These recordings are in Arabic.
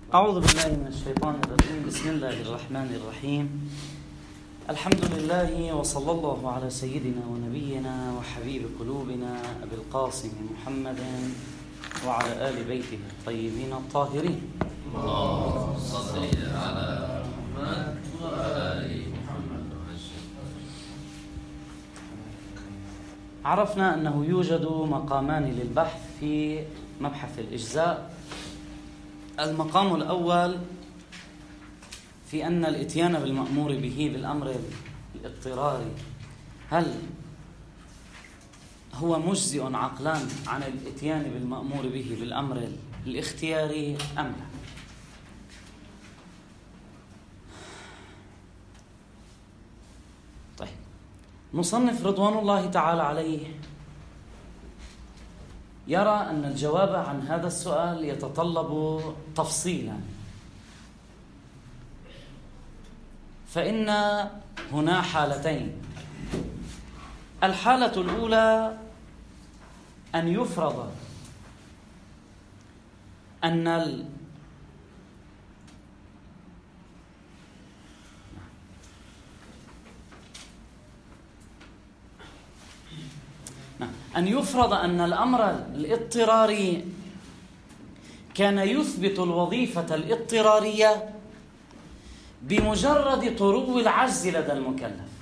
أعوذ بالله من الشيطان الرجيم. بسم الله الرحمن الرحيم. الحمد لله وصلى الله على سيدنا ونبينا وحبيب قلوبنا أبي القاسم محمد وعلى آل بيته الطيبين الطاهرين. اللهم صل على محمد وعلى آل محمد. عرفنا أنه يوجد مقامان للبحث في مبحث الإجزاء. المقام الأول في أن الإتيان بالمأمور به بالأمر الاضطراري هل هو مجزئ عقلا عن الإتيان بالمأمور به بالأمر الاختياري أم لا؟ طيب، مصنف رضوان الله تعالى عليه يرى أن الجواب عن هذا السؤال يتطلب تفصيلا، فإن هنا حالتين. الحالة الأولى أن يفرض أن الأمر الاضطراري كان يثبت الوظيفة الاضطرارية بمجرد طرو العجز لدى المكلف.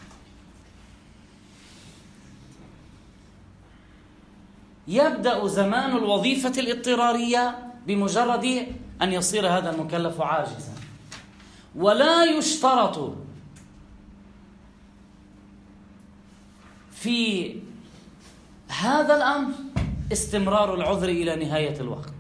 يبدأ زمان الوظيفة الاضطرارية بمجرد أن يصير هذا المكلف عاجزا، ولا يشترط في هذا الأمر استمرار العذر إلى نهاية الوقت.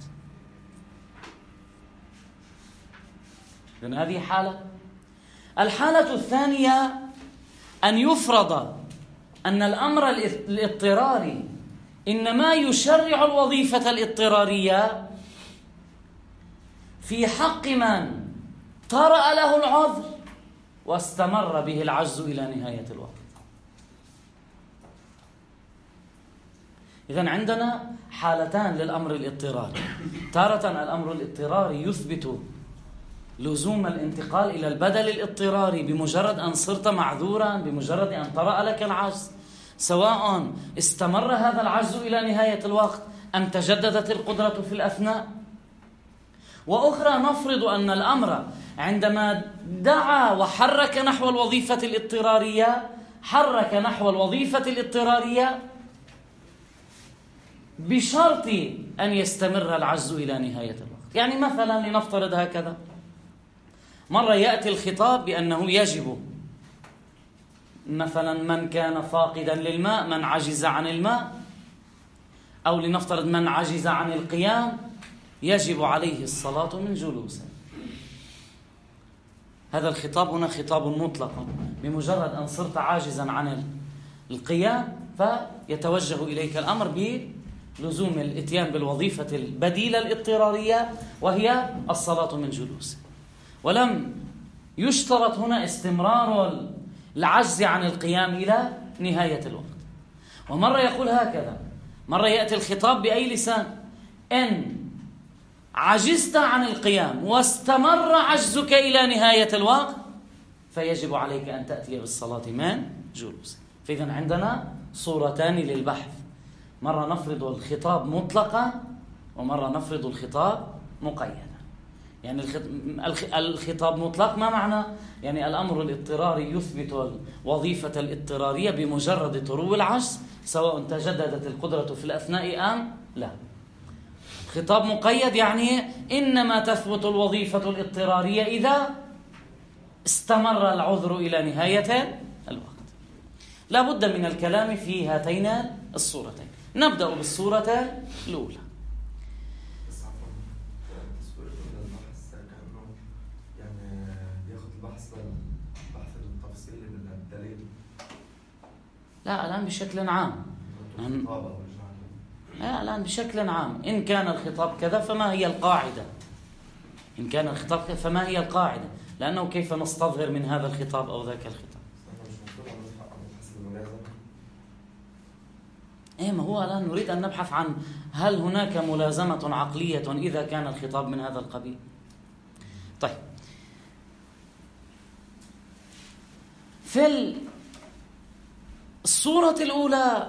إذن هذه حالة. الحالة الثانية أن يفرض أن الأمر الاضطراري إنما يشرع الوظيفة الاضطرارية في حق من طرأ له العذر واستمر به العجز إلى نهاية الوقت. إذن عندنا حالتان للأمر الاضطراري. تارة الأمر الاضطراري يثبت لزوم الانتقال إلى البدل الاضطراري بمجرد أن صرت معذورا، بمجرد أن طرأ لك العجز، سواء استمر هذا العجز إلى نهاية الوقت أم تجددت القدرة في الأثناء. وأخرى نفرض أن الأمر عندما دعا وحرك نحو الوظيفة الاضطرارية حرك نحو الوظيفة الاضطرارية بشرط أن يستمر العجز إلى نهاية الوقت. يعني مثلا لنفترض هكذا، مرة يأتي الخطاب بأنه يجب مثلا من كان فاقدا للماء، من عجز عن الماء، أو لنفترض من عجز عن القيام يجب عليه الصلاة من جلوس. هذا الخطاب هنا خطاب مطلق، بمجرد أن صرت عاجزا عن القيام فيتوجه إليك الأمر بلزوم الاتيان بالوظيفة البديلة الاضطرارية وهي الصلاة من جلوس. ولم يشترط هنا استمرار العجز عن القيام إلى نهاية الوقت. ومرة يقول هكذا، مرة يأتي الخطاب بأي لسان: إن عجزت عن القيام واستمر عجزك إلى نهاية الوقت فيجب عليك أن تأتي بالصلاة من جلوس. فإذن عندنا صورتان للبحث، مرة نفرض الخطاب مطلقا ومرة نفرض الخطاب مقيدا. يعني الخطاب مطلق ما معنى؟ يعني الأمر الاضطراري يثبت الوظيفة الاضطرارية بمجرد طرو العجز سواء تجددت القدرة في الأثناء أم لا. خطاب مقيد يعني إنما تثبت الوظيفة الاضطرارية إذا استمر العذر إلى نهاية الوقت. لا بد من الكلام في هاتين الصورتين. نبدأ بالصورة الأولى. لا، الآن بشكل عام. الآن بشكل عام، إن كان الخطاب كذا فما هي القاعدة؟ إن كان الخطاب كذا فما هي القاعدة؟ لأنه كيف نستظهر من هذا الخطاب أو ذاك الخطاب؟ ما هو الآن نريد أن نبحث عن هل هناك ملازمة عقلية إذا كان الخطاب من هذا القبيل. طيب، في الصورة الأولى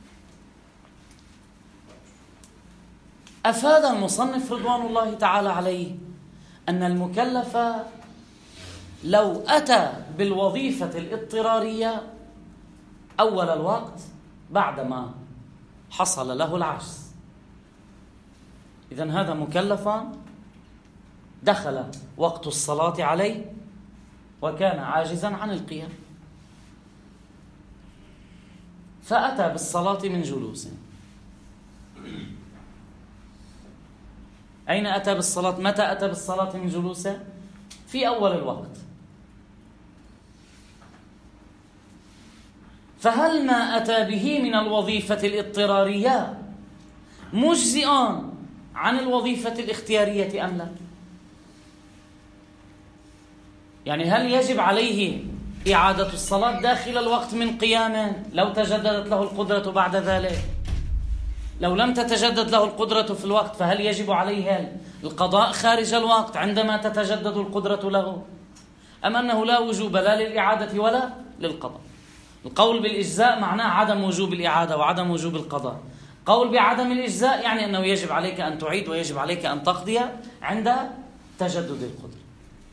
أفاد المصنف رضوان الله تعالى عليه أن المكلف لو أتى بالوظيفة الاضطرارية أول الوقت بعدما حصل له العجز، إذن هذا مكلف دخل وقت الصلاة عليه وكان عاجزا عن القيام، فأتى بالصلاة من جلوس. أين أتى بالصلاة؟ متى أتى بالصلاة من جلوس؟ في أول الوقت. فهل ما أتى به من الوظيفة الاضطرارية مجزئ عن الوظيفة الاختيارية أم لا؟ يعني هل يجب عليه إعادة الصلاة داخل الوقت من قيام لو تجددت له القدرة بعد ذلك؟ لو لم تتجدد له القدرة في الوقت فهل يجب عليه القضاء خارج الوقت عندما تتجدد القدرة له؟ أم أنه لا وجوب لا للإعادة ولا للقضاء؟ القول بالإجزاء معناه عدم وجوب الإعادة وعدم وجوب القضاء. قول بعدم الإجزاء يعني أنه يجب عليك أن تعيد ويجب عليك أن تقضي عند تجدد القدرة.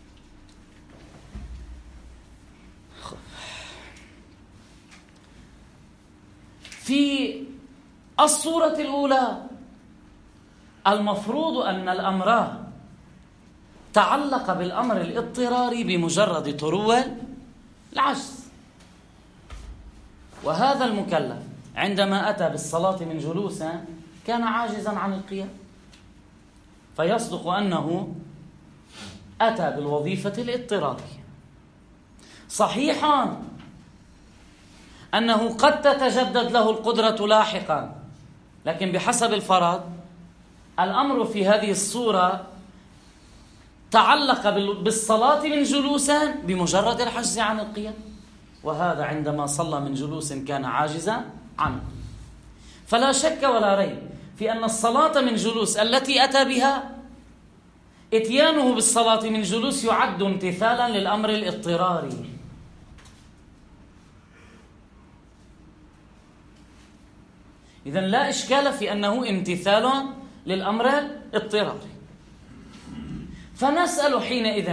في الصورة الأولى المفروض أن الأمر تعلق بالأمر الاضطراري بمجرد طرو العجز، وهذا المكلف عندما أتى بالصلاة من جلوس كان عاجزا عن القيام، فيصدق أنه أتى بالوظيفة الاضطرارية. صحيح أنه قد تتجدد له القدرة لاحقا، لكن بحسب الفرض الأمر في هذه الصورة تعلق بالصلاة من جلوس بمجرد العجز عن القيام، وهذا عندما صلى من جلوس كان عاجزا عنه. فلا شك ولا ريب في أن الصلاة من جلوس التي أتى بها إتيانه بالصلاة من جلوس يعد امتثالا للأمر الاضطراري. إذن لا إشكال في أنه امتثال للأمر الاضطراري. فنسأل حينئذ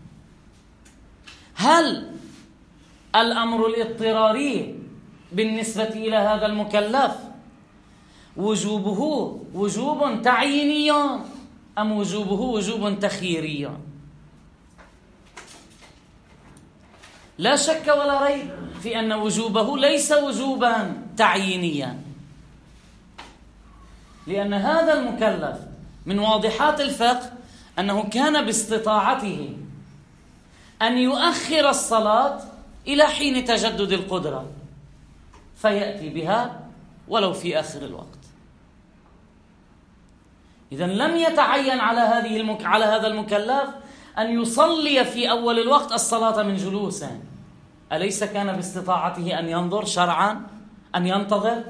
هل الأمر الاضطراري بالنسبة إلى هذا المكلف وجوبه وجوب تعييني أم وجوبه وجوب تخييري؟ لا شك ولا ريب في أن وجوبه ليس وجوبا تعيينيا، لأن هذا المكلف من واضحات الفقه أنه كان باستطاعته أن يؤخر الصلاة إلى حين تجدد القدرة فيأتي بها ولو في آخر الوقت. إذن لم يتعين على هذا المكلف أن يصلي في أول الوقت الصلاة من جلوس. أليس كان باستطاعته أن ينظر شرعا، أن ينتظر؟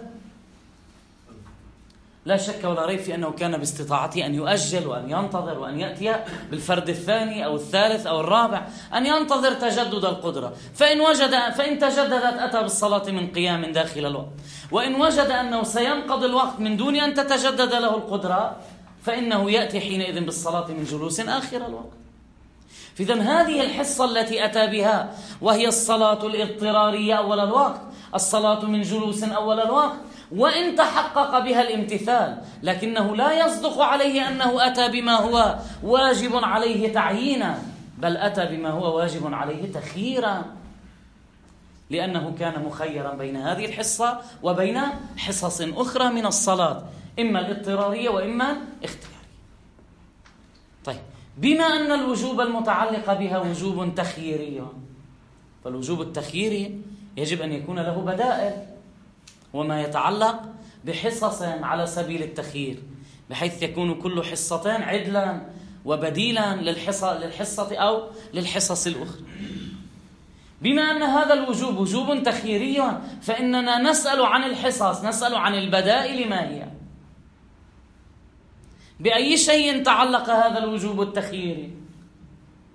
لا شك ولا ريب في أنه كان باستطاعته أن يؤجل وأن ينتظر وأن يأتي بالفرد الثاني أو الثالث أو الرابع، أن ينتظر تجدد القدرة. فإن تجددت أتى بالصلاة من قيام داخل الوقت، وإن وجد أنه سينقضي الوقت من دون أن تتجدد له القدرة فإنه يأتي حينئذ بالصلاة من جلوس آخر الوقت. فإذن هذه الحصة التي أتى بها وهي الصلاة الاضطرارية أول الوقت، الصلاة من جلوس أول الوقت، وإن تحقق بها الامتثال لكنه لا يصدق عليه أنه أتى بما هو واجب عليه تعيينا، بل أتى بما هو واجب عليه تخييرا، لأنه كان مخيرا بين هذه الحصة وبين حصص أخرى من الصلاة، إما الاضطرارية وإما اختيارية. طيب، بما أن الوجوب المتعلق بها وجوب تخييري، فالوجوب التخييري يجب أن يكون له بدائل، وما يتعلق بحصص على سبيل التخيير، بحيث يكون كل حصتين عدلا وبديلا للحصة أو للحصص الأخرى. بما أن هذا الوجوب وجوب تخييري فإننا نسأل عن الحصص، نسأل عن البدائل ما هي، بأي شيء تعلق هذا الوجوب التخييري؟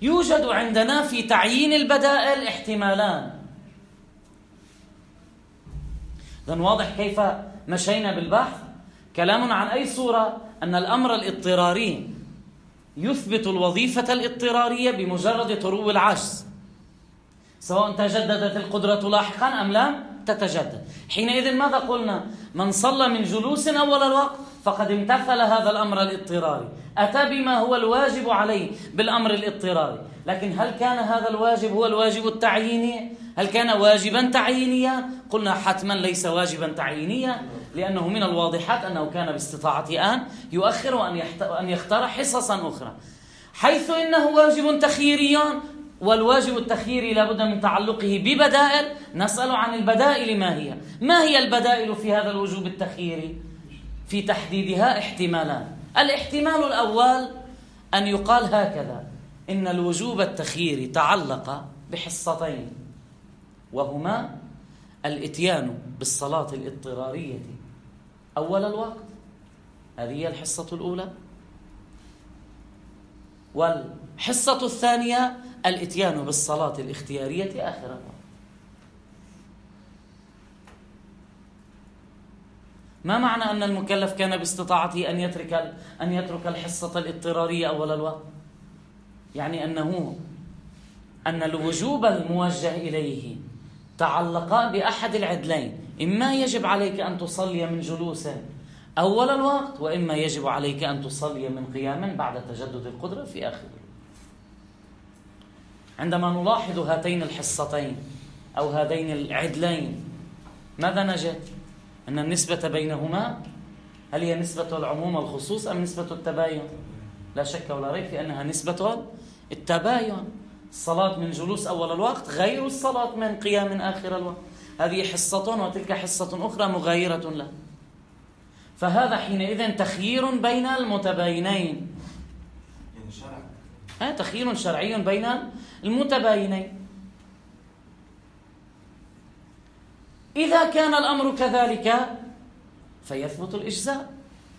يوجد عندنا في تعيين البدائل احتمالان. إذن واضح كيف مشينا بالبحث. كلام عن أي صورة؟ أن الأمر الاضطراري يثبت الوظيفة الاضطرارية بمجرد طرو العجز، سواء تجددت القدرة لاحقا أم لم تتجدد. حينئذ ماذا قلنا؟ من صلى من جلوس أول الوقت فقد امتثل هذا الأمر الاضطراري، أتى بما هو الواجب عليه بالأمر الاضطراري. لكن هل كان هذا الواجب هو الواجب التعييني؟ هل كان واجبا تعيينيا؟ قلنا حتما ليس واجبا تعيينيا، لأنه من الواضحات أنه كان باستطاعته أن يؤخر وأن يختار حصصا أخرى، حيث إنه واجب تخييري، والواجب التخييري لابد من تعلقه ببدائل. نسأل عن البدائل ما هي البدائل في هذا الوجوب التخييري؟ في تحديدها احتمالان. الاحتمال الأول أن يقال هكذا: إن الوجوب التخييري تعلق بحصتين، وهما الإتيان بالصلاة الاضطرارية أول الوقت، هذه هي الحصة الأولى، والحصة الثانية الإتيان بالصلاة الاختيارية آخر الوقت. ما معنى أن المكلف كان باستطاعته أن يترك الحصة الاضطرارية أول الوقت؟ يعني أن الوجوب الموجه إليه تعلق بأحد العدلين: إما يجب عليك أن تصلي من جلوس أول الوقت، وإما يجب عليك أن تصلي من قيام بعد تجدد القدرة في آخر الوقت. عندما نلاحظ هاتين الحصتين أو هذين العدلين ماذا نجد؟ أن النسبة بينهما هل هي نسبة العموم والخصوص أم نسبة التباين؟ لا شك ولا ريب في أنها نسبة التباين. الصلاة من جلوس أول الوقت غير الصلاة من قيام آخر الوقت، هذه حصة وتلك حصة أخرى مغايرة له. فهذا حينئذ تخيير بين المتباينين، تخيير شرعي بين المتباينين. إذا كان الأمر كذلك فيثبت الإجزاء،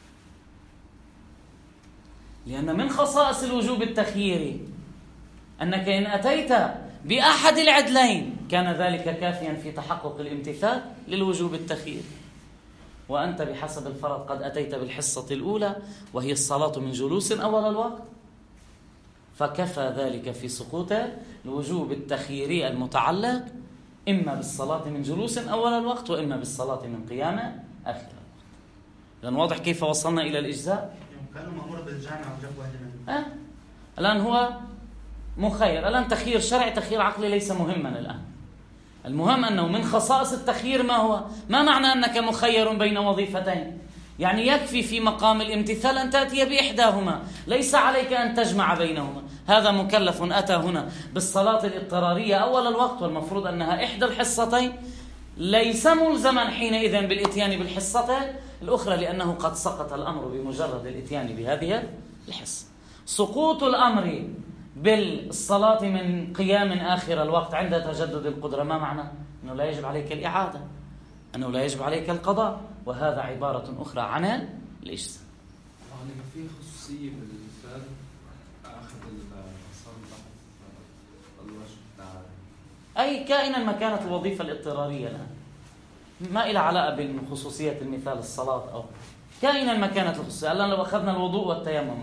لأن من خصائص الوجوب التخييري أنك إن أتيت بأحد العدلين كان ذلك كافيا في تحقق الامتثال للوجوب التخييري. وأنت بحسب الفرض قد أتيت بالحصة الأولى وهي الصلاة من جلوس أول الوقت، فكفى ذلك في سقوط الوجوب التخييري المتعلق إما بالصلاة من جلوس أول الوقت وإما بالصلاة من قيام آخر الوقت. إذن واضح كيف وصلنا إلى الإجزاء؟ كانوا مأمور بالجامع وجاب واحد منهم. الآن هو مخير. الآن تخيير شرعي تخيير عقلي ليس مهما الآن. المهم أنه من خصائص التخيير ما هو؟ ما معنى أنك مخير بين وظيفتين؟ يعني يكفي في مقام الامتثال أن تأتي بإحداهما، ليس عليك أن تجمع بينهما. هذا مكلف أتى هنا بالصلاة الاضطرارية أول الوقت والمفروض أنها إحدى الحصتين، ليس ملزما حينئذ بالإتيان بالحصة الأخرى، لأنه قد سقط الأمر بمجرد الإتيان بهذه الحصة. سقوط الأمر بالصلاة من قيام آخر الوقت عند تجدد القدرة ما معنى؟ أنه لا يجب عليك الإعادة، أنه لا يجب عليك القضاء، وهذا عبارة أخرى عن الإجزاء. يعني في خصوصية بالمثال أخذ الصلاة تحت الوجه بتاع أي كائنا ما كانت الوظيفة الاضطرارية الآن، ما إلى علاقة بخصوصية المثال الصلاة أو كائنا ما كانت الخصوصية. الآن لو أخذنا الوضوء والتيمم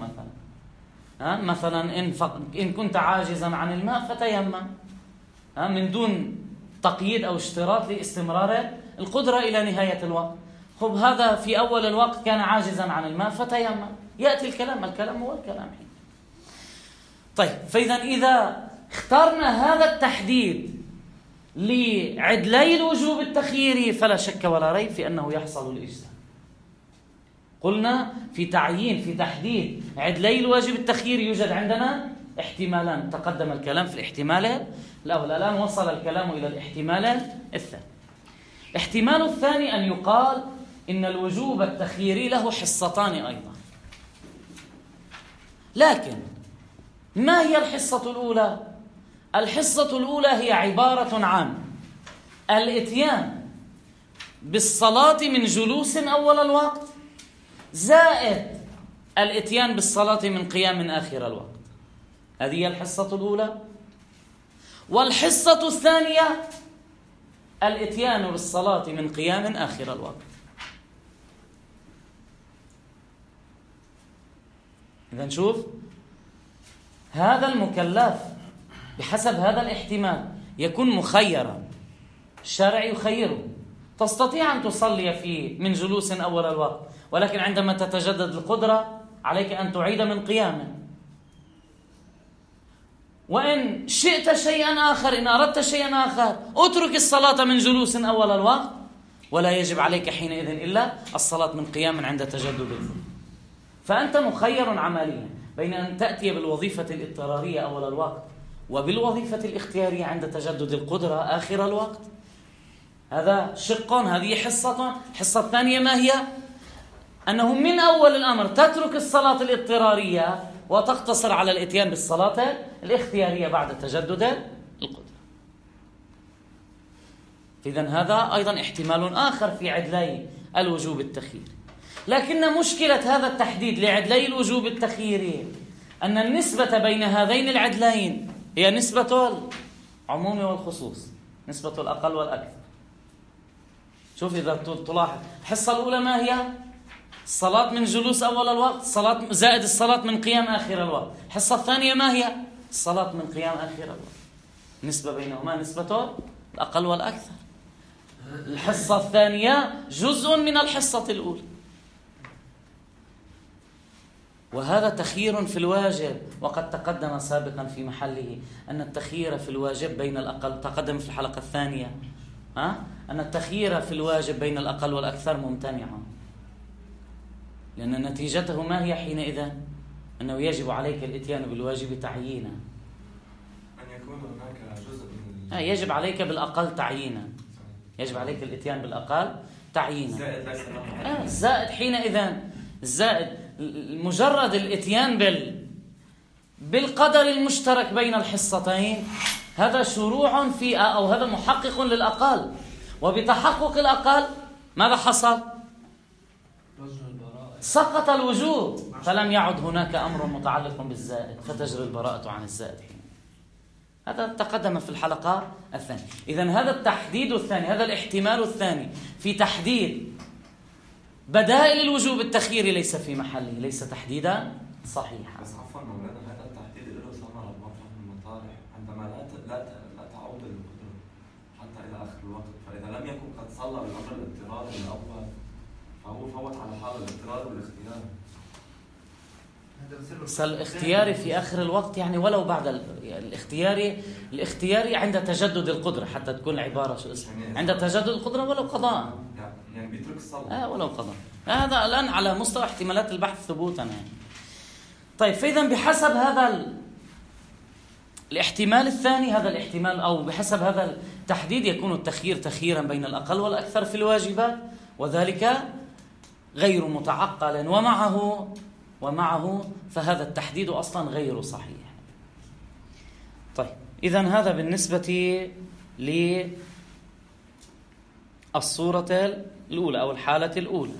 مثلا إن كنت عاجزا عن الماء فتيمم من دون تقييد أو اشتراط لاستمرار القدرة إلى نهاية الوقت. خب هذا في أول الوقت كان عاجزا عن الماء فتيمم، يأتي الكلام هو الكلام. طيب، إذا اخترنا هذا التحديد لعدلي الوجوب التخييري فلا شك ولا ريب في أنه يحصل الإجزاء. قلنا في تحديد عدلي الواجب التخييري يوجد عندنا احتمالان، تقدم الكلام في الاحتمال الأول، الآن وصل الكلام إلى الاحتمال الثاني. الاحتمال الثاني أن يقال إن الوجوب التخييري له حصتان أيضا. لكن ما هي الحصة الأولى؟ الحصة الأولى هي عبارة عن الإتيان بالصلاة من جلوس أول الوقت زائد الإتيان بالصلاة من قيام آخر الوقت. هذه هي الحصة الأولى. والحصة الثانية الإتيان بالصلاة من قيام آخر الوقت. إذا نشوف هذا المكلف بحسب هذا الاحتمال يكون مخيرا، الشارع يخيره. تستطيع أن تصلي فيه من جلوس أول الوقت، ولكن عندما تتجدد القدرة عليك أن تعيد من قيامه. وإن شئت شيئا آخر، إن أردت شيئا آخر، اترك الصلاة من جلوس أول الوقت، ولا يجب عليك حينئذ إلا الصلاة من قيام عند تجدد القدرة. فأنت مخير عمليا بين أن تأتي بالوظيفة الاضطرارية أول الوقت وبالوظيفة الاختيارية عند تجدد القدرة آخر الوقت. هذا شق، هذه حصة. الحصة الثانية ما هي؟ أنه من أول الأمر تترك الصلاة الاضطرارية وتقتصر على الإتيان بالصلاة الاختيارية بعد تجدد القدرة. إذن هذا أيضا احتمال آخر في عدلي الوجوب التخييري. لكن مشكلة هذا التحديد لعدلي الوجوب التخييري أن النسبة بين هذين العدلين هي نسبة العموم والخصوص، نسبة الأقل والأكثر. شوف إذا تلاحظ الحصة الأولى ما هي؟ الصلاة من جلوس أول الوقت، صلاة زائد الصلاة من قيام آخر الوقت. الحصة الثانية ما هي؟ الصلاة من قيام آخر الوقت. النسبة بينهما نسبة الأقل والأكثر. الحصة الثانية جزء من الحصة الأولى. وهذا تخيير في الواجب، وقد تقدم سابقا في محله أن التخيير في الواجب بين الأقل، تقدم في الحلقة الثانية أن التخيير في الواجب بين الأقل والأكثر ممتنع، لأن نتيجته ما هي حينئذ؟ أنه يجب عليك الإتيان بالواجب تعيينا، أن يكون هناك جزء من يجب عليك بالأقل تعيينا، يجب عليك الإتيان بالأقل تعيينا. الزائد حينئذ، الزائد مجرد الإتيان بالقدر المشترك بين الحصتين، هذا شروع في أو هذا محقق للأقل. وبتحقق الأقل ماذا حصل؟ سقط الوجوب، فلم يعد هناك أمر متعلق بالزائد، فتجري البراءة عن الزائد حين. هذا تقدم في الحلقة الثانية. إذن هذا التحديد الثاني، هذا الاحتمال الثاني في تحديد بدائل الوجوب التخييري ليس في محله، ليس تحديدا صحيحا. بس عفوا مولانا، هذا التحديد له ثمرة مطرح من المطارح عندما لا تعود القدرة حتى إلى آخر الوقت. فإذا لم يكن قد صلى بالأمر الاضطراري الأول فهو فوت على حال الاضطرار والاختيار. الاختياري في آخر الوقت يعني ولو بعد الاختياري عند تجدد القدرة، حتى تكون العبارة شو اسمها، عند تجدد القدرة ولو قضاء، يعني بيترك الصلاة ولو قضاء. هذا الآن على مستوى احتمالات البحث ثبوتا يعني. طيب، فإذا بحسب هذا الاحتمال الثاني، هذا الاحتمال أو بحسب هذا التحديد يكون التخيير تخييرا بين الأقل والأكثر في الواجبات، وذلك غير متعقل. ومعه فهذا التحديد أصلا غير صحيح. طيب، إذن هذا بالنسبة للصورة الأولى أو الحالة الأولى.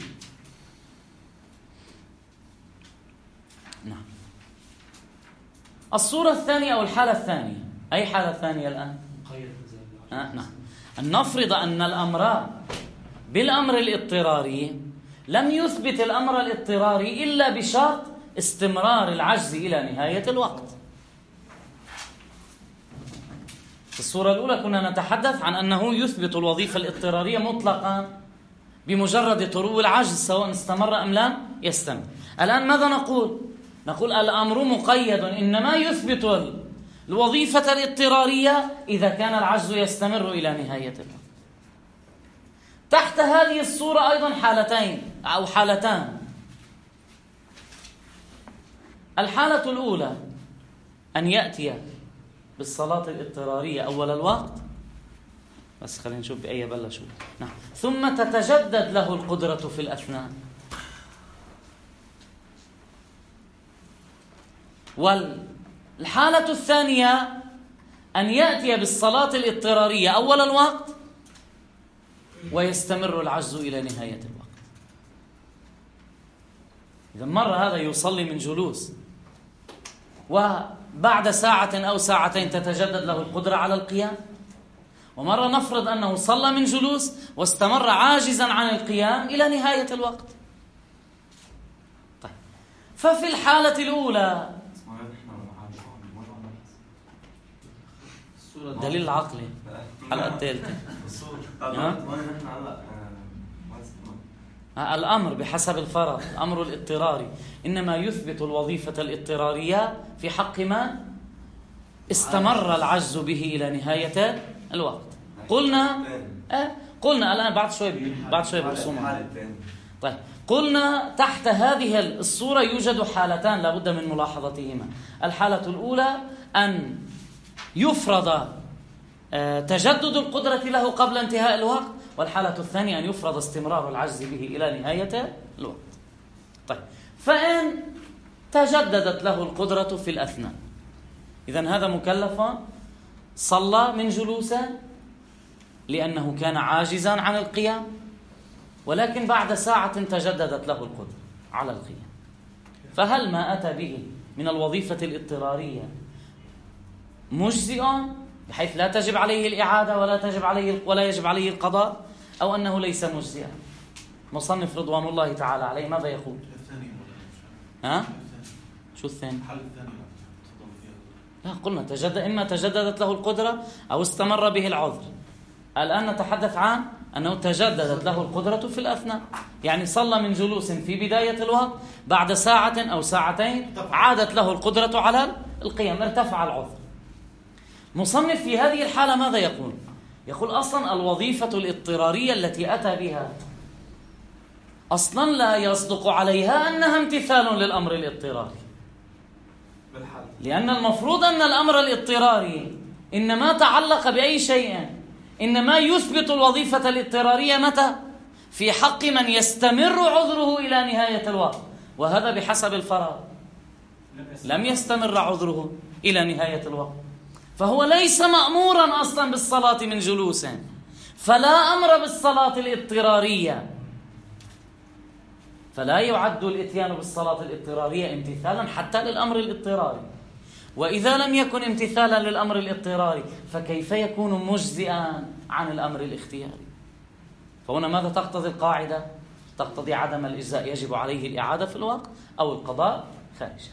نعم. الصورة الثانية أو الحالة الثانية، أي حالة ثانية الآن؟ نعم. أن نفرض أن الأمر بالأمر الاضطراري لم يثبت الأمر الاضطراري إلا بشرط استمرار العجز إلى نهاية الوقت. في الصورة الأولى كنا نتحدث عن أنه يثبت الوظيفة الاضطرارية مطلقا بمجرد طرو العجز سواء استمر أم لم يستمر. الآن ماذا نقول؟ نقول الأمر مقيد، إنما يثبت الوظيفة الاضطرارية إذا كان العجز يستمر إلى نهاية الوقت. تحت هذه الصورة أيضا حالتين أو حالتان. الحالة الأولى أن يأتي بالصلاة الاضطرارية أول الوقت، بس خلينا نشوف بأي بلشوا. نعم. ثم تتجدد له القدرة في الأثناء. والحالة الثانية أن يأتي بالصلاة الاضطرارية أول الوقت ويستمر العجز إلى نهاية الوقت. إذا مرة هذا يصلي من جلوس وبعد ساعة أو ساعتين تتجدد له القدرة على القيام. ومرة نفرض أنه صلى من جلوس واستمر عاجزا عن القيام إلى نهاية الوقت. طيب، ففي الحالة الأولى دليل العقلي الحلقة الثالثة الأمر بحسب الفرض، الأمر الاضطراري إنما يثبت الوظيفة الاضطرارية في حق من استمر العجز به إلى نهاية الوقت. قلنا الآن بعد شوي برسومها. طيب، قلنا تحت هذه الصورة يوجد حالتان لابد من ملاحظتهما. الحالة الأولى أن يفرض تجدد القدرة له قبل انتهاء الوقت، والحالة الثانية أن يفرض استمرار العجز به إلى نهاية الوقت. طيب، فإن تجددت له القدرة في الأثناء، إذن هذا مكلف صلى من جلوسه لأنه كان عاجزا عن القيام، ولكن بعد ساعة تجددت له القدرة على القيام، فهل ما أتى به من الوظيفة الاضطرارية مجزئ بحيث لا تجب عليه الإعادة ولا يجب عليه القضاء، أو أنه ليس مجزئا؟ مصنف رضوان الله تعالى عليه ماذا يقول؟ شو الثاني؟ لا، قلنا إما تجددت له القدرة أو استمر به العذر. الآن نتحدث عن أنه تجددت له القدرة في الأثناء، يعني صلى من جلوس في بداية الوقت، بعد ساعة أو ساعتين عادت له القدرة على القيام، ارتفع العذر. مصنف في هذه الحالة ماذا يقول؟ يقول أصلا الوظيفة الاضطرارية التي أتى بها أصلا لا يصدق عليها أنها امتثال للأمر الاضطراري، لأن المفروض أن الأمر الاضطراري إنما تعلق بأي شيء، إنما يثبت الوظيفة الاضطرارية متى؟ في حق من يستمر عذره إلى نهاية الوقت، وهذا بحسب الفرض لم يستمر عذره إلى نهاية الوقت، فهو ليس مأمورا أصلا بالصلاة من جلوس، فلا أمر بالصلاة الاضطرارية، فلا يعد الإتيان بالصلاة الاضطرارية امتثالا حتى للأمر الاضطراري. وإذا لم يكن امتثالا للأمر الاضطراري فكيف يكون مجزئا عن الأمر الاختياري؟ فهنا ماذا تقتضي القاعدة؟ تقتضي عدم الإجزاء، يجب عليه الإعادة في الوقت أو القضاء خارجه.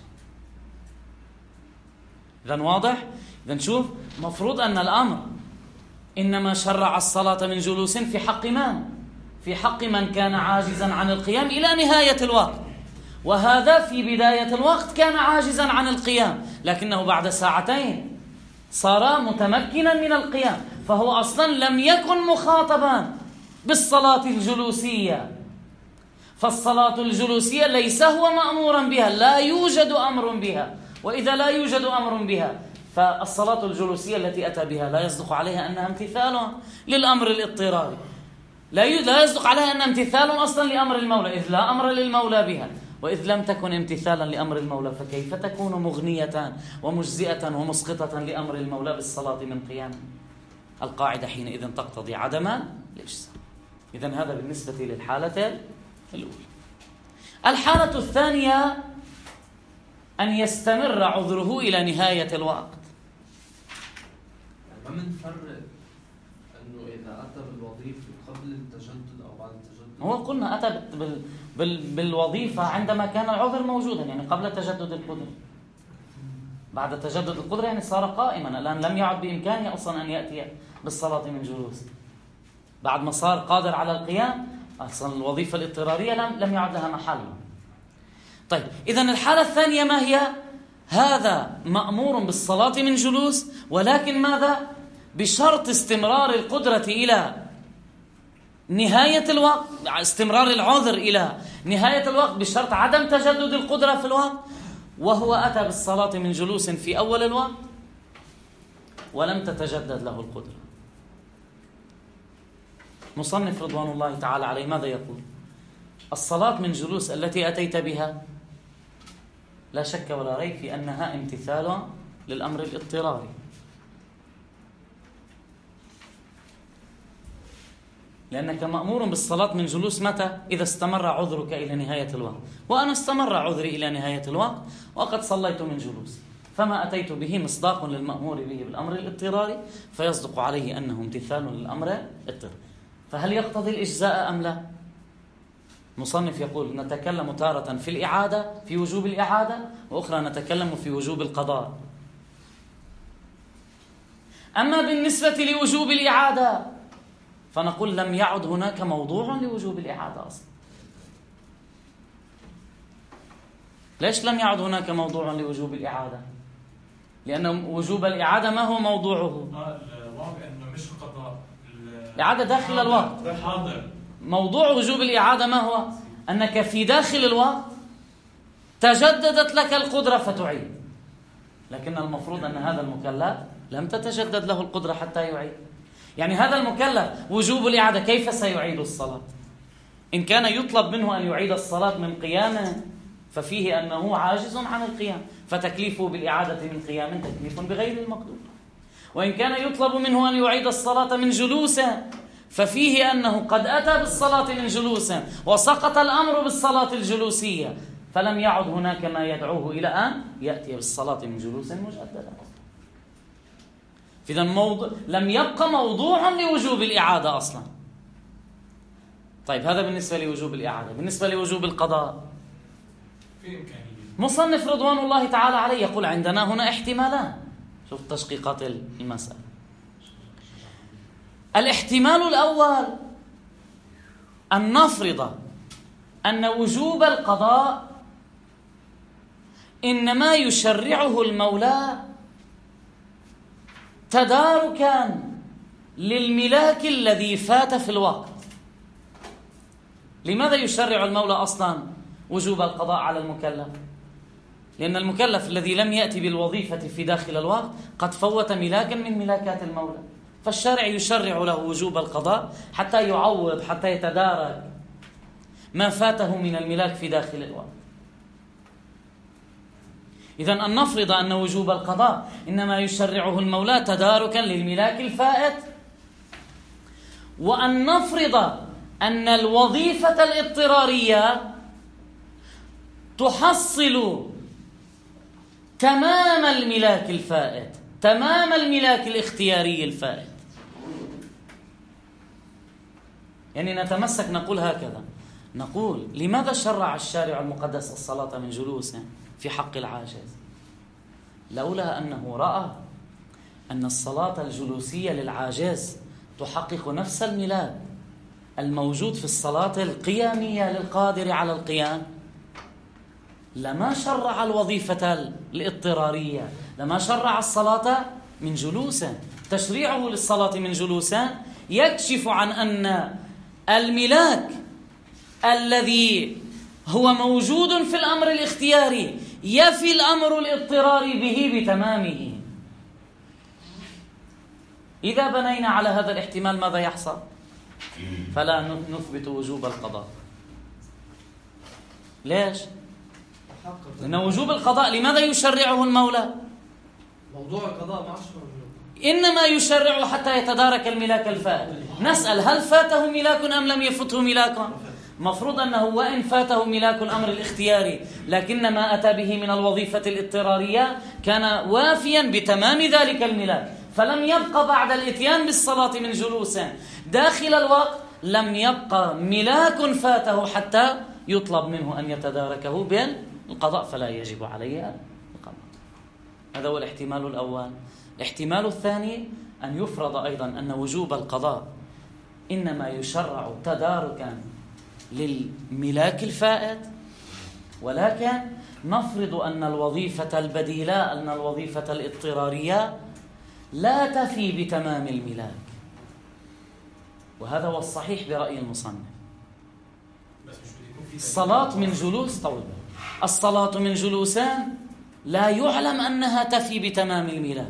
إذن واضح؟ إذن شوف، مفروض أن الأمر إنما شرع الصلاة من جلوس في حق من؟ في حق من كان عاجزا عن القيام إلى نهاية الوقت، وهذا في بداية الوقت كان عاجزا عن القيام، لكنه بعد ساعتين صار متمكنا من القيام، فهو أصلا لم يكن مخاطبا بالصلاة الجلوسية. فالصلاة الجلوسية ليس هو مأمورا بها، لا يوجد أمر بها، وإذا لا يوجد أمر بها فالصلاة الجلوسية التي أتى بها لا يصدق عليها أنها امتثال للأمر الاضطراري، لا يصدق عليها أنها امتثال أصلا لأمر المولى، إذ لا أمر للمولى بها. وإذ لم تكن امتثالا لأمر المولى فكيف تكون مغنية ومجزئة ومسقطة لأمر المولى بالصلاة من قيام؟ القاعدة حينئذ تقتضي عدم الإجزاء. إذن هذا بالنسبة للحالة الأولى. الحالة الثانية أن يستمر عذره إلى نهاية الوقت. ما منفرق أنه إذا أتى بالوظيفة قبل التجدد أو بعد التجدد؟ هو قلنا أتى بالوظيفة عندما كان العذر موجودا، يعني قبل تجدد القدرة. بعد تجدد القدرة يعني صار قائما، الآن لم يعد بإمكانه أصلا أن يأتي بالصلاة من جلوس. بعد ما صار قادر على القيام أصلا الوظيفة الاضطرارية لم يعد لها محل. طيب، إذن الحالة الثانية ما هي؟ هذا مأمور بالصلاة من جلوس، ولكن ماذا؟ بشرط استمرار القدرة إلى نهاية الوقت، استمرار العذر إلى نهاية الوقت بشرط عدم تجدد القدرة في الوقت، وهو أتى بالصلاة من جلوس في أول الوقت ولم تتجدد له القدرة. مصنف رضوان الله تعالى عليه ماذا يقول؟ الصلاة من جلوس التي أتيت بها لا شك ولا ريب في أنها امتثال للأمر الاضطراري، لأنك مأمور بالصلاة من جلوس متى؟ إذا استمر عذرك إلى نهاية الوقت، وأنا استمر عذري إلى نهاية الوقت وقد صليت من جلوس، فما أتيت به مصداق للمأمور به بالأمر الاضطراري فيصدق عليه أنه امتثال للأمر الاضطراري. فهل يقتضي الإجزاء أم لا؟ مصنف يقول نتكلم تارة في الإعادة في وجوب الإعادة، وأخرى نتكلم في وجوب القضاء. أما بالنسبة لوجوب الإعادة فنقول لم يعد هناك موضوع لوجوب الإعادة أصلا. ليش لم يعد هناك موضوع لوجوب الإعادة؟ لأن وجوب الإعادة ما هو موضوعه؟ الواقع أنه مش القضاء، الإعادة داخل الوقت. حاضر. موضوع وجوب الإعادة ما هو؟ أنك في داخل الوقت تجددت لك القدرة فتعيد، لكن المفروض أن هذا المكلف لم تتجدد له القدرة حتى يعيد. يعني هذا المكلف وجوب الإعادة كيف سيعيد الصلاة؟ إن كان يطلب منه أن يعيد الصلاة من قيامه ففيه أنه عاجز عن القيام، فتكليفه بالإعادة من قيام تكليف بغير المقدور. وإن كان يطلب منه أن يعيد الصلاة من جلوسه ففيه أنه قد أتى بالصلاة من جلوسه وسقط الأمر بالصلاة الجلوسية، فلم يعد هناك ما يدعوه إلى أن يأتي بالصلاة من جلوس مجددا. إذن لم يبقى موضوع لوجوب الإعادة أصلا. طيب هذا بالنسبة لوجوب الإعادة. بالنسبة لوجوب القضاء في إمكانية. مصنف رضوان الله تعالى عليه يقول عندنا هنا احتمالان. شوف تشقيقات المسألة. الاحتمال الأول أن نفرض أن وجوب القضاء إنما يشرعه المولى تداركا للملاك الذي فات في الوقت. لماذا يشرع المولى أصلا وجوب القضاء على المكلف؟ لأن المكلف الذي لم يأتي بالوظيفة في داخل الوقت قد فوت ملاكا من ملاكات المولى، فالشارع يشرع له وجوب القضاء حتى يعوض، حتى يتدارك ما فاته من الملاك في داخل الوقت. إذن أن نفرض أن وجوب القضاء إنما يشرعه المولى تداركا للملاك الفائت، وأن نفرض أن الوظيفة الاضطرارية تحصل تمام الملاك الفائت، تمام الملاك الاختياري الفائت. يعني نتمسك نقول هكذا، نقول لماذا شرع الشارع المقدس الصلاة من جلوس في حق العاجز؟ لولا أنه رأى أن الصلاة الجلوسية للعاجز تحقق نفس الملاك الموجود في الصلاة القيامية للقادر على القيام، لما شرع الوظيفة الاضطرارية، لما شرع الصلاة من جلوس. تشريعه للصلاة من جلوس يكشف عن أن الملاك الذي هو موجود في الأمر الاختياري يفي الأمر الاضطراري به بتمامه. إذا بنينا على هذا الاحتمال ماذا يحصل؟ فلا نثبت وجوب القضاء. ليش؟ لأن وجوب القضاء لماذا يشرعه المولى؟ موضوع القضاء ما عادش موجود، إنما يشرعه حتى يتدارك الملاك الفائت. نسأل هل فاته ملاك أم لم يفته ملاك؟ مفروض أنه وإن فاته ملاك الأمر الاختياري لكن ما أتى به من الوظيفة الاضطرارية كان وافيا بتمام ذلك الملاك، فلم يبقى بعد الإتيان بالصلاة من جلوس داخل الوقت لم يبقى ملاك فاته حتى يطلب منه أن يتداركه بالقضاء، فلا يجب عليه القضاء. هذا هو الاحتمال الأول. الاحتمال الثاني أن يفرض أيضا أن وجوب القضاء إنما يشرع تداركا للملاك الفائت، ولكن نفرض أن الوظيفة البديلة، أن الوظيفة الاضطرارية لا تفي بتمام الملاك، وهذا هو الصحيح برأي المصنف. الصلاة من جلوس طول، الصلاة من جلوسان لا يعلم أنها تفي بتمام الملاك.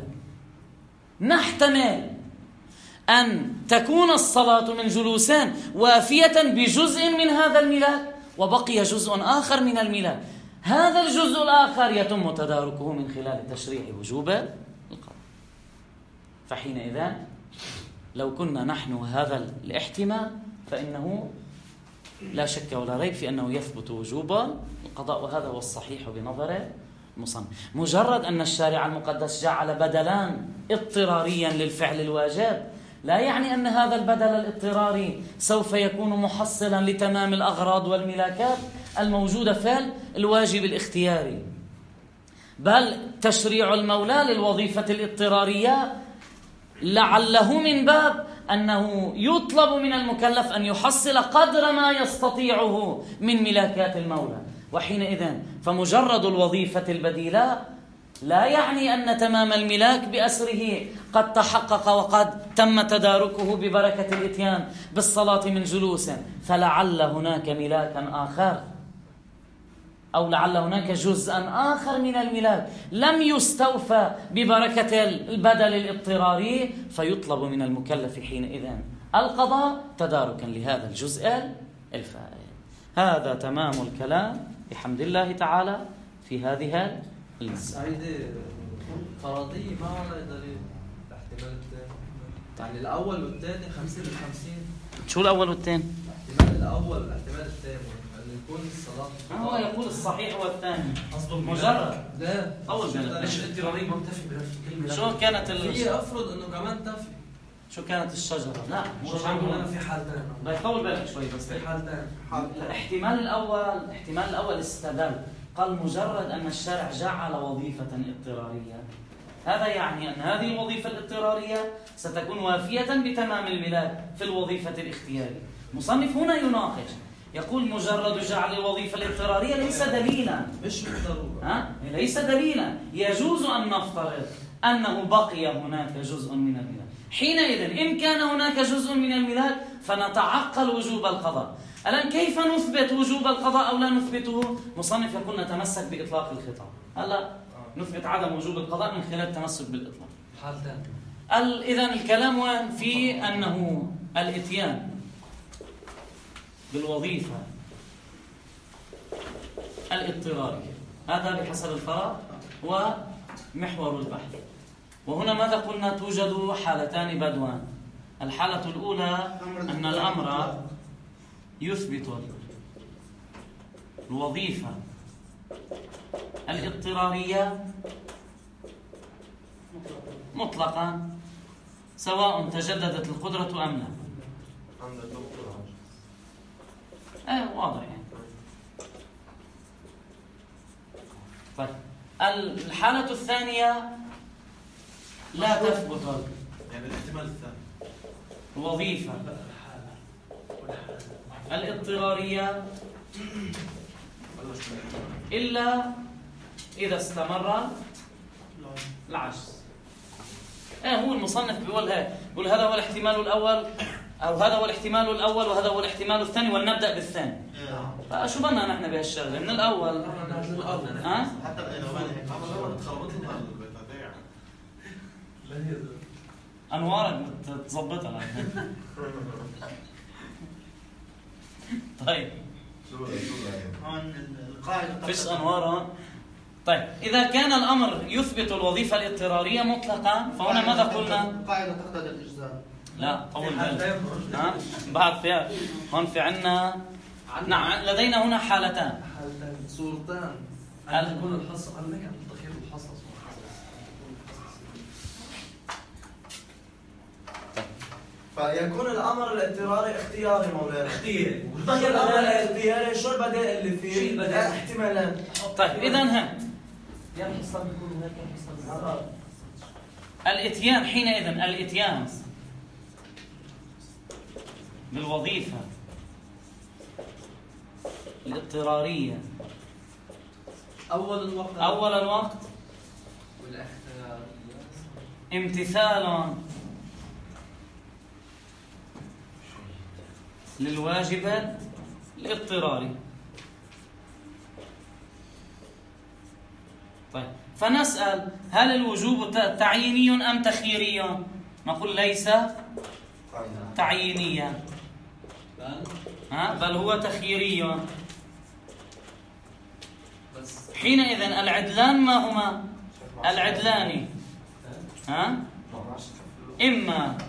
نحتمل أن تكون الصلاة من جلوسان وافية بجزء من هذا الملاك وبقي جزء آخر من الملاك، هذا الجزء الآخر يتم تداركه من خلال تشريع وجوب القضاء. فحينئذ لو كنا نحن هذا الاحتمال فإنه لا شك ولا ريب في أنه يثبت وجوب القضاء، وهذا هو الصحيح بنظر المصنف مجرد أن الشارع المقدس جعل بدلان اضطراريا للفعل الواجب لا يعني أن هذا البدل الاضطراري سوف يكون محصلا لتمام الأغراض والملاكات الموجودة في الواجب الاختياري، بل تشريع المولى للوظيفة الاضطرارية لعله من باب أنه يطلب من المكلف أن يحصل قدر ما يستطيعه من ملاكات المولى، وحينئذ فمجرد الوظيفة البديلة لا يعني أن تمام الملاك بأسره قد تحقق وقد تم تداركه ببركة الإتيان بالصلاة من جلوس، فلعل هناك ملاكا آخر أو لعل هناك جزءا آخر من الملاك لم يستوفى ببركة البدل الاضطراري، فيطلب من المكلف حينئذ القضاء تداركا لهذا الجزء الفائت. هذا تمام الكلام بحمد الله تعالى في هذه هيدي فرضية ما على دليل الاحتمال الثاني، يعني الأول والثاني 50-50. شو الأول والثاني؟ الاحتمال الأول والاحتمال الثاني أن يكون الصلاة هو يقول الصحيح والثاني مجرد لا أول بلد. ليش الاضطراري منتفي بالكلمة؟ شو كانت هي أفرض أنه كمان تفي. شو كانت الشجرة؟ لا مش عم أنا في حالتين. لا يطول بالك شوي بس. في حالتين. الاحتمال الأول استدل قال مجرد أن الشارع جعل وظيفة اضطرارية، هذا يعني أن هذه الوظيفة الاضطرارية ستكون وافية بتمام الملاك في الوظيفة الاختيارية. مصنف هنا يناقش يقول مجرد جعل الوظيفة الاضطرارية ليس دليلا، مش بالضرورة ليس دليلا. يجوز أن نفترض أنه بقي هناك جزء من الملاك، حينئذ إن كان هناك جزء من الملاك فنتعقل وجوب القضاء. الآن كيف نثبت وجوب القضاء أو لا نثبته؟ مصنف يقول نتمسك بإطلاق الخطاب. هلا نثبت عدم وجوب القضاء من خلال التمسك بالإطلاق. حالتين. إذن الكلام وين في أنه الإتيان بالوظيفة الاضطرارية هذا بحسب الفرع ومحور البحث. وهنا ماذا قلنا؟ توجد حالتان بدوان. الحالة الأولى أن الأمر يثبت الوظيفة الاضطرارية مطلقا سواء تجددت القدرة أم لا. واضح يعني. طيب الحالة الثانية لا تثبت يعني الاحتمال الثاني الوظيفة الاضطرارية إلا إذا استمر العجز. هو المصنف بيقول هذا هو الاحتمال الأول أو هذا هو الاحتمال الأول وهذا هو الاحتمال الثاني ولنبدأ بالثاني. فشو بدنا نحن بهالشغلة من الأول؟ حتى أنوارك تظبطها. طيب هون القاعدة فيش أنوار. طيب إذا كان الأمر يثبت الوظيفة الاضطرارية مطلقا فهنا ماذا قلنا؟ القاعدة تقتضي الإجزاء. لا طول بالك. بعد فيها هون في عنا نعم لدينا هنا حالتان صورتان أن يكون الحصر أنك عم تخيل الحصر. فيكون الامر الاضطراري اختياري مولانا. اختياري. طيب الامر الاختياري شو البدائل اللي فيه؟ شو البدائل؟ احتمالات. طيب اذا الاتيان حينئذ الاتيان بالوظيفة الاضطرارية أول الوقت امتثال للواجب الاضطراري. طيب فنسأل هل الوجوب تعييني أم تخييري؟ نقول ليس تعيينيا بل هو تخييري. حينئذ العدلان ما هما؟ العدلان إما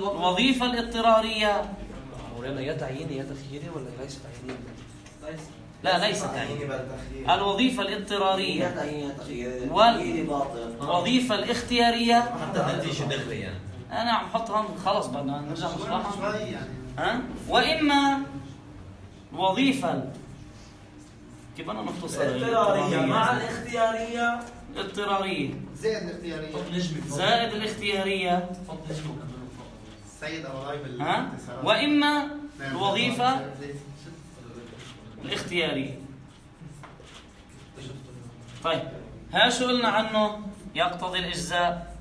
الوظيفة الاضطرارية مولانا يا تعييني يا تخييري ولا ليس تعييني؟ لا ليس تعيين. الوظيفة الاضطرارية والوظيفة الاختيارية. حتى تنتيج دغري يعني. أنا عم حط هون خلص بدنا نرجع نشرحها. شوي يعني. وإما الوظيفة كيف بدنا نختصر الاضطرارية مع الاختيارية. الاضطرارية زائد الاختيارية. زائد الاختيارية. سيد أو غايب وإما الوظيفة الاختيارية. طيب ها شو قلنا عنه يقتضي الإجزاء.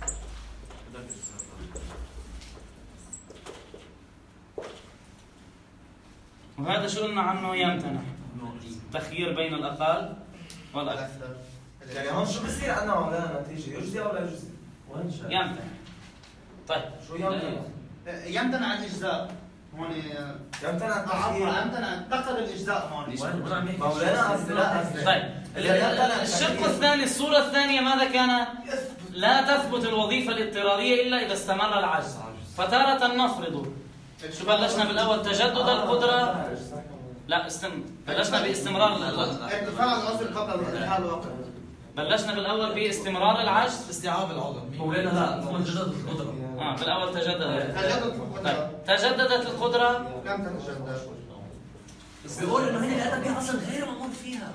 وهذا شو قلنا عنه يمتنع. تخيير بين الأقل والأكثر. يعني هون شو بصير عندنا مولانا نتيجة يجزي أو لا يجزي؟ يمتنع. طيب شو يمتنع؟ يمتنع الإجزاء. هون يمتنع التخيير. يمتنع انتقد الإجزاء هون. مولانا أصلا. طيب الشق الثاني، الصورة الثانية ماذا كان؟ لا تثبت الوظيفة الاضطرارية إلا إذا استمر العجز. فتارة نفرض شو بلشنا بالأول تجدد القدرة. لا بلشنا باستمرار القدرة. ارتفاع العذر قبل انتهاء الوقت. بلشنا بالأول باستمرار العجز. استيعاب العذر. مولانا لا هو تجدد القدرة. بالأول تجددت. تجدد القدرة. تجددت القدرة. لم تتجدد. بس بيقول إنه هي الأدبية أصلا غير معمول فيها.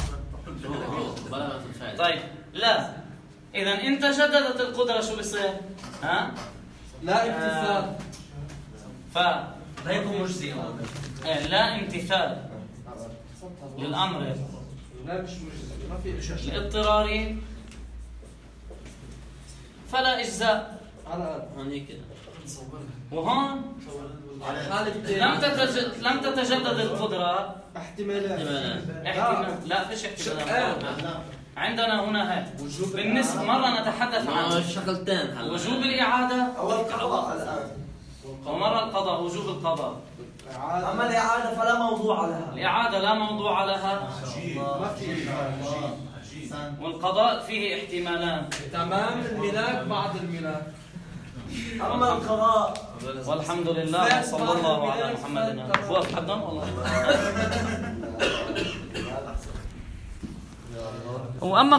طيب لا إذا إن تجددت القدرة شو بيصير؟ لا امتثال. لا يكون مجزئا. لا امتثال للأمر لا مش مجزئ ما في إشارة. الاضطراري فلا إجزاء. على هون كده. وهون لم تتجدد القدرة. احتمالات. لا فيش احتمالات. عندنا هنا هات بالنسبة مرة نتحدث عن شغلتين وجوب الإعادة أول قضاء الآن. ومرة القضاء وجوب القضاء. أما الإعادة فلا موضوع لها. الإعادة لا موضوع لها. ما في والقضاء فيه احتمالان. تمام الملاك بعد الملاك. أما القضاء والحمد لله صلى الله على محمد. وقف حدا والله. وأما